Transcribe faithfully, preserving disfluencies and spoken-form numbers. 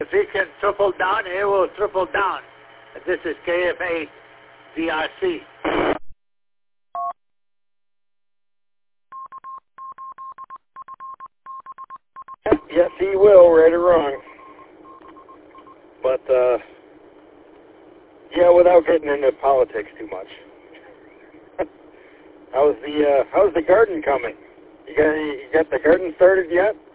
If he can triple down, he will triple down. This is K F A D R C. Yes, he will, right or wrong. But, uh, yeah, without getting into politics too much. how's the, uh, how's the garden coming? You got, you got the garden started yet?